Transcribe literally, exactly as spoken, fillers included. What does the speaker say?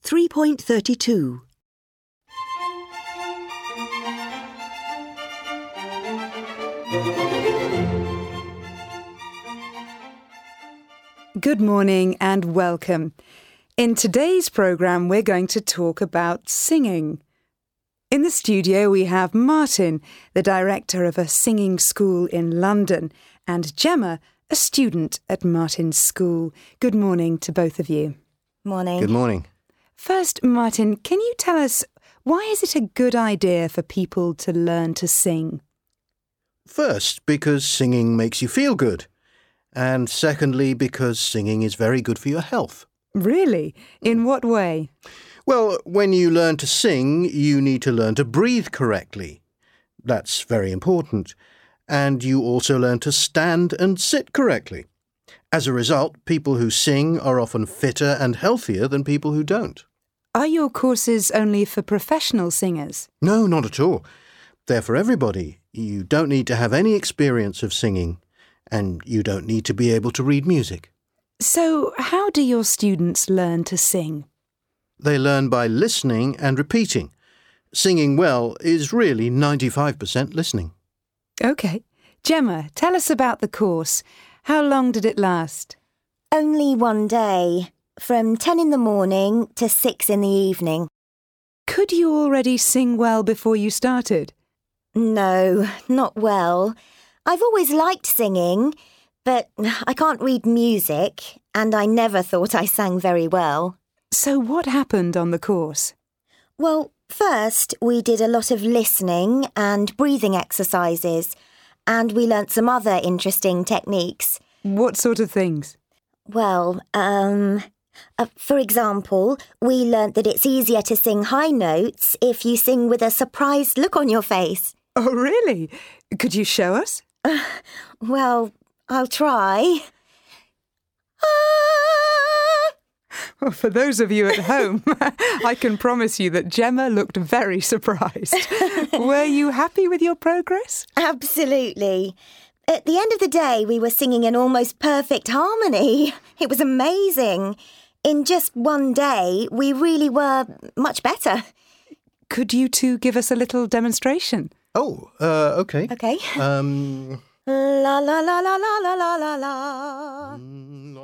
three point three two. Good morning and welcome. In today's programme, we're going to talk about singing. In the studio, we have Martin, the director of a singing school in London, and Gemma, a student at Martin's school. Good morning to both of you. Morning. Good morning. First, Martin, can you tell us why is it a good idea for people to learn to sing? First, because singing makes you feel good. And secondly, because singing is very good for your health. Really? In what way? Well, when you learn to sing, you need to learn to breathe correctly. That's very important. And you also learn to stand and sit correctly. As a result, people who sing are often fitter and healthier than people who don't. Are your courses only for professional singers? No, not at all. They're for everybody. You don't need to have any experience of singing, and you don't need to be able to read music. So, how do your students learn to sing? They learn by listening and repeating. Singing well is really ninety-five percent listening. OK. Gemma, tell us about the course. How long did it last? Only one day, from ten in the morning to six in the evening. Could you already sing well before you started? No, not well. I've always liked singing, but I can't read music, and I never thought I sang very well. So what happened on the course? Well, first we did a lot of listening and breathing exercises, and we learnt some other interesting techniques. What sort of things? Well, um... Uh, for example, we learnt that it's easier to sing high notes if you sing with a surprised look on your face. Oh, really? Could you show us? Uh, well, I'll try. Well, for those of you at home, I can promise you that Gemma looked very surprised. Were you happy with your progress? Absolutely. At the end of the day, we were singing in almost perfect harmony. It was amazing. In just one day, we really were much better. Could you two give us a little demonstration? Oh, uh, OK. OK. Um... La la la la la la la la la.